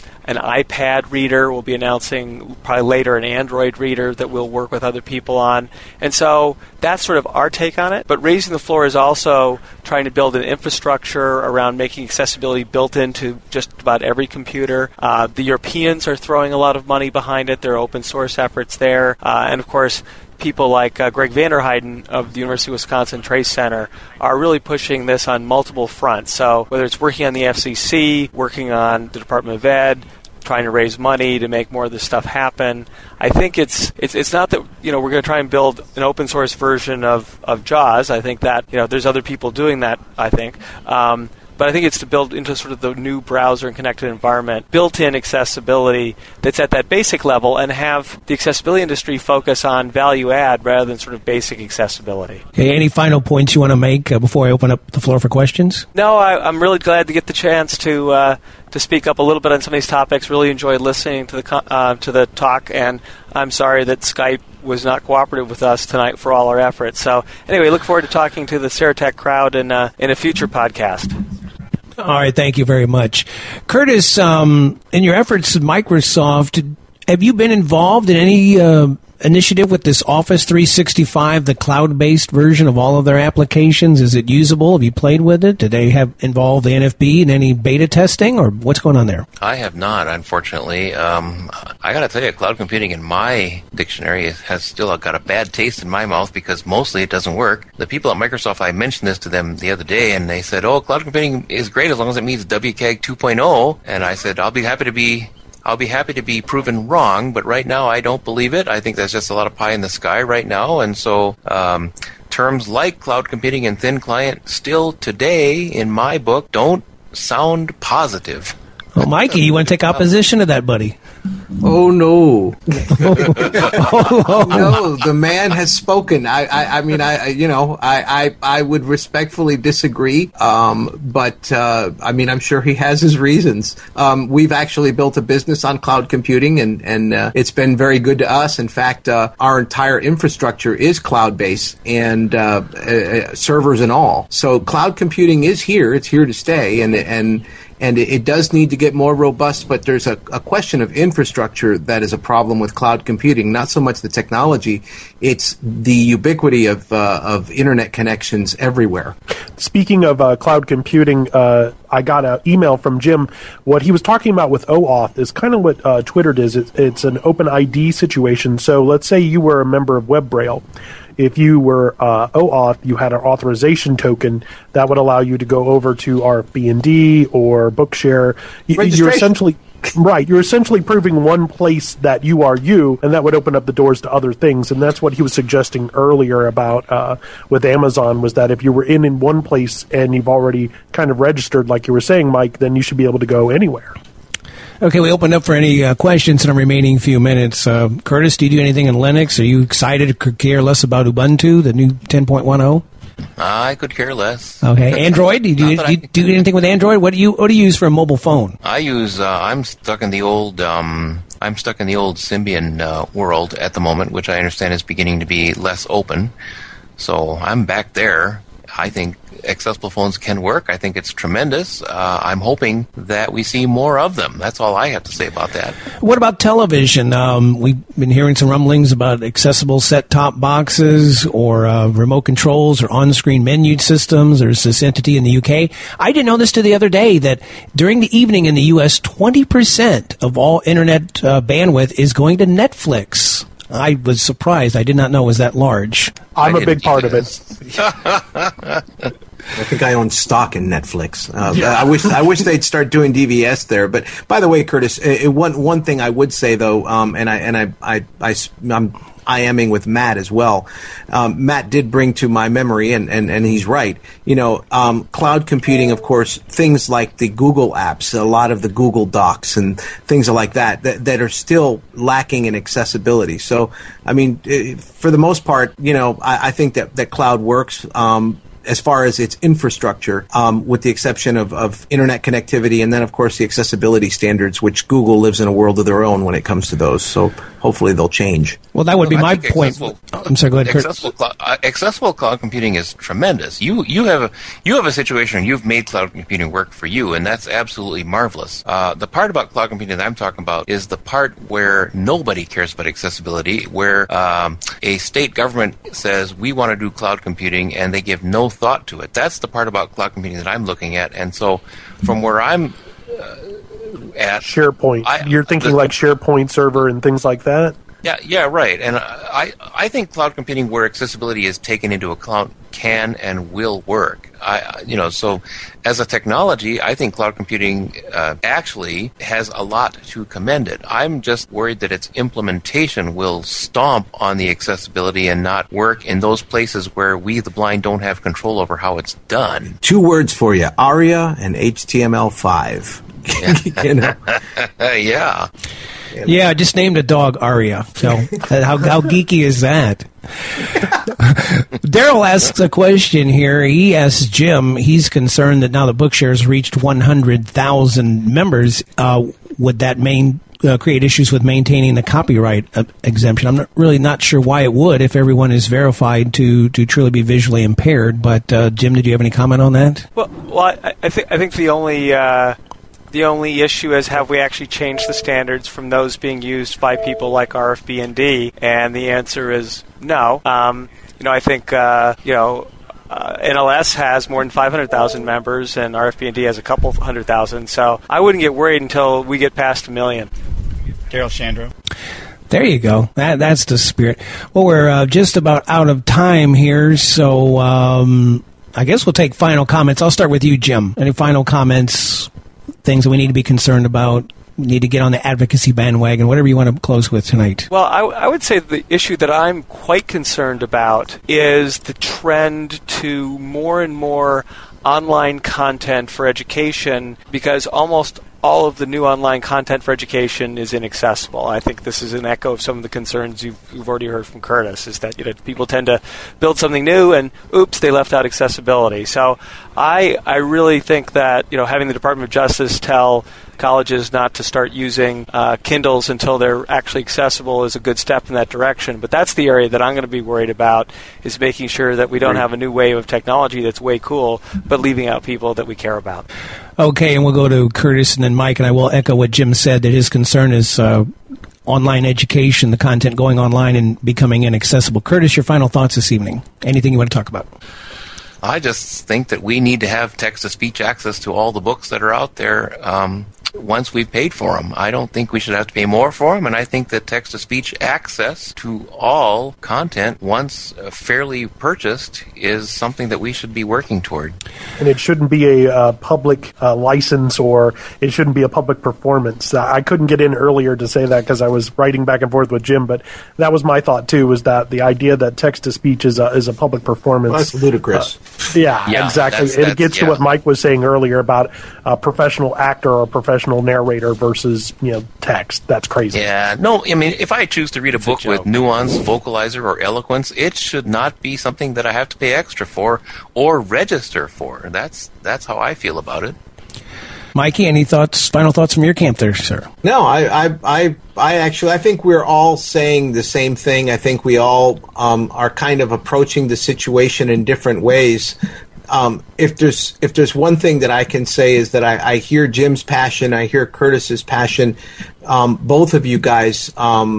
iPad reader. We'll be announcing probably later an Android reader that we'll work with other people on. And so that's sort of our take on it. But Raising the Floor is also trying to build an infrastructure around making accessibility built into just about every computer. The Europeans are throwing a lot of money behind it. There are open source efforts there. And of course, people like Greg Vanderheiden of the University of Wisconsin Trace Center are really pushing this on multiple fronts. So whether it's working on the FCC, working on the Department of Ed, trying to raise money to make more of this stuff happen, I think it's not that we're going to try and build an open source version of JAWS. I think that there's other people doing that. I think. But I think it's to build into sort of the new browser and connected environment, built-in accessibility that's at that basic level, and have the accessibility industry focus on value add rather than sort of basic accessibility. Okay, any final points you want to make before I open up the floor for questions? No, I'm really glad to get the chance to speak up a little bit on some of these topics. Really enjoyed listening to the talk, and I'm sorry that Skype was not cooperative with us tonight for all our efforts. So anyway, look forward to talking to the Serotek crowd in a future podcast. All right, thank you very much. Curtis, in your efforts at Microsoft, have you been involved in any initiative with this Office 365, the cloud-based version of all of their applications? Is it usable? Have you played with it? Did they have involved the NFB in any beta testing, or what's going on there? I have not, unfortunately. I got to tell you, cloud computing in my dictionary has still got a bad taste in my mouth because mostly it doesn't work. The people at Microsoft, I mentioned this to them the other day, and they said, "Oh, cloud computing is great as long as it meets WCAG 2.0." And I said, I'll be happy to be proven wrong, but right now I don't believe it. I think that's just a lot of pie in the sky right now, and so terms like cloud computing and thin client still today, in my book, don't sound positive. Well, Mikey, you want to take opposition to that, buddy? Oh, no. No, the man has spoken. I mean, I would respectfully disagree, but I mean, I'm sure he has his reasons. We've actually built a business on cloud computing, and it's been very good to us. In fact, our entire infrastructure is cloud-based, and servers and all. So cloud computing is here. It's here to stay, and it does need to get more robust, but there's a question of infrastructure that is a problem with cloud computing, not so much the technology. It's the ubiquity of Internet connections everywhere. Speaking of cloud computing, I got an email from Jim. What he was talking about with OAuth is kind of what Twitter does. It's an open ID situation. So let's say you were a member of WebBraille. If you were OAuth, you had an authorization token that would allow you to go over to RFB&D or Bookshare. You're essentially right. You're essentially proving one place that you are you, and that would open up the doors to other things. And that's what he was suggesting earlier about with Amazon, was that if you were in one place and you've already kind of registered, like you were saying, Mike, then you should be able to go anywhere. Okay, we opened up for any questions in the remaining few minutes. Curtis, do you do anything in Linux? Are you excited or could care less about Ubuntu, the new 10.10? I could care less. Okay, Android? Do you do anything with Android? What do you use for a mobile phone? I use. I'm stuck in the old. Symbian world at the moment, which I understand is beginning to be less open. So I'm back there. I think accessible phones can work. I think it's tremendous. I'm hoping that we see more of them. That's all I have to say about that. What about television? We've been hearing some rumblings about accessible set-top boxes or remote controls or on-screen menu systems. There's this entity in the UK. I didn't know this till the other day, that during the evening in the U.S., 20% of all Internet bandwidth is going to Netflix. I was surprised. I did not know it was that large. I'm a big part of it. I think I own stock in Netflix. I wish they'd start doing DVS there. But by the way, Curtis, one thing I would say though, I'm IMing with Matt as well. Matt did bring to my memory, and he's right. Cloud computing, of course, things like the Google apps, a lot of the Google Docs and things like that are still lacking in accessibility. So, I mean, for the most part, I think that cloud works. As far as its infrastructure, with the exception of Internet connectivity, and then, of course, the accessibility standards, which Google lives in a world of their own when it comes to those. So hopefully they'll change. Well, that would be my point. I'm sorry, go ahead, Kurt. Accessible cloud computing is tremendous. You have a situation, you've made cloud computing work for you, and that's absolutely marvelous. The part about cloud computing that I'm talking about is the part where nobody cares about accessibility, where a state government says, we want to do cloud computing, and they give no thought to it. That's the part about cloud computing that I'm looking at. And so from where I'm at SharePoint, you're thinking like SharePoint server and things like that? Yeah, right. And I think cloud computing where accessibility is taken into account can and will work. So as a technology, I think cloud computing actually has a lot to commend it. I'm just worried that its implementation will stomp on the accessibility and not work in those places where we, the blind, don't have control over how it's done. 2 words for you: ARIA and HTML5. Yeah. Yeah, I just named a dog Aria. So how geeky is that? Daryl asks a question here. He asks Jim, he's concerned that now that Bookshare's reached 100,000 members, would that create issues with maintaining the copyright exemption? I'm not sure why it would if everyone is verified to truly be visually impaired. But Jim, did you have any comment on that? Well, I think the only issue is, have we actually changed the standards from those being used by people like RFB&D? And the answer is no. I think NLS has more than 500,000 members, and RFB&D has a couple 100,000. So I wouldn't get worried until we get past 1 million. Daryl Shandro. There you go. That's the spirit. Well, we're just about out of time here, so I guess we'll take final comments. I'll start with you, Jim. Any final comments? Things that we need to be concerned about need to get on the advocacy bandwagon? Whatever you want to close with tonight. Well, I would say the issue that I'm quite concerned about is the trend to more and more online content for education, because almost all of the new online content for education is inaccessible. I think this is an echo of some of the concerns you've already heard from Curtis, is that people tend to build something new and, oops, they left out accessibility. So I really think that having the Department of Justice tell colleges not to start using Kindles until they're actually accessible is a good step in that direction. But that's the area that I'm going to be worried about, is making sure that we don't have a new wave of technology that's way cool, but leaving out people that we care about. Okay, and we'll go to Curtis and then Mike, and I will echo what Jim said, that his concern is online education, the content going online and becoming inaccessible. Curtis, your final thoughts this evening. Anything you want to talk about? I just think that we need to have text-to-speech access to all the books that are out there once we've paid for them. I don't think we should have to pay more for them, and I think that text-to-speech access to all content, once fairly purchased, is something that we should be working toward. And it shouldn't be a public license, or it shouldn't be a public performance. I couldn't get in earlier to say that because I was writing back and forth with Jim, but that was my thought too, was that the idea that text-to-speech is a public performance. Well, that's ludicrous. Yeah, exactly. It gets to what Mike was saying earlier about a professional actor or a professional narrator versus text. That's crazy. Yeah, no, I mean, if I choose to read a book with nuance, vocalizer, or eloquence, it should not be something that I have to pay extra for or register for. That's how I feel about it. Mikey, any thoughts? Final thoughts from your camp there, sir? No, I actually, I think we're all saying the same thing. I think we all are kind of approaching the situation in different ways. If there's one thing that I can say is that I hear Jim's passion, I hear Curtis's passion. Both of you guys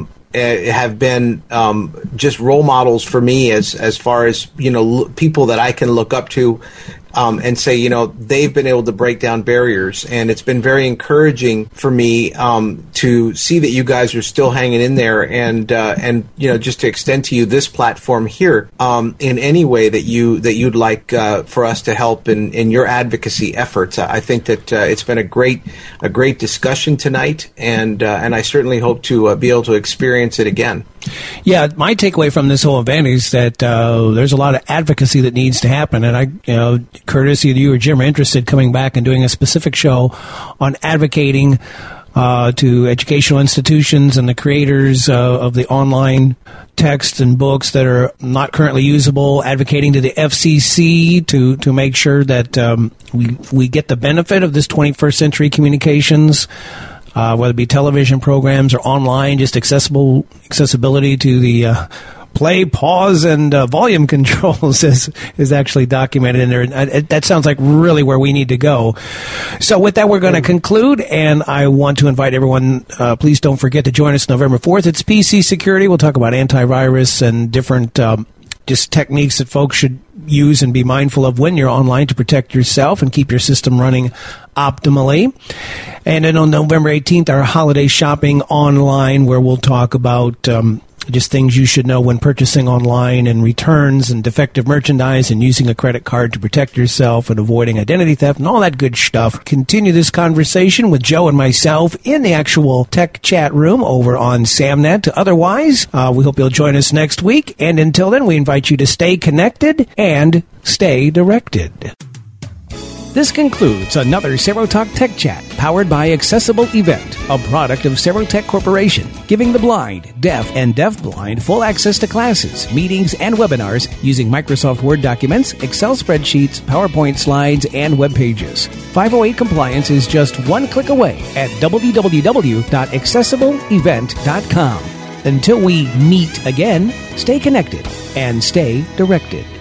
have been just role models for me as far as people that I can look up to. And say, they've been able to break down barriers, and it's been very encouraging for me to see that you guys are still hanging in there, and just to extend to you this platform here in any way that you'd like for us to help in your advocacy efforts. I think that it's been a great discussion tonight, and I certainly hope to be able to experience it again. Yeah, my takeaway from this whole event is that there's a lot of advocacy that needs to happen, and Curtis, either you or Jim are interested coming back and doing a specific show on advocating to educational institutions and the creators of the online texts and books that are not currently usable, advocating to the FCC to make sure that we get the benefit of this 21st century communications, whether it be television programs or online, just accessibility to the play, pause, and volume controls is actually documented in there. And that sounds like really where we need to go. So with that, we're going to conclude, and I want to invite everyone, please don't forget to join us November 4th. It's PC Security. We'll talk about antivirus and different just techniques that folks should use and be mindful of when you're online to protect yourself and keep your system running optimally. And then on November 18th, our holiday shopping online, where we'll talk about just things you should know when purchasing online, and returns and defective merchandise, and using a credit card to protect yourself and avoiding identity theft and all that good stuff. Continue this conversation with Joe and myself in the actual tech chat room over on SamNet. Otherwise, we hope you'll join us next week. And until then, we invite you to stay connected and stay directed. This concludes another Serotalk Tech Chat, powered by Accessible Event, a product of Serotech Corporation, giving the blind, deaf, and deafblind full access to classes, meetings, and webinars using Microsoft Word documents, Excel spreadsheets, PowerPoint slides, and web pages. 508 compliance is just one click away at www.accessibleevent.com. Until we meet again, stay connected and stay directed.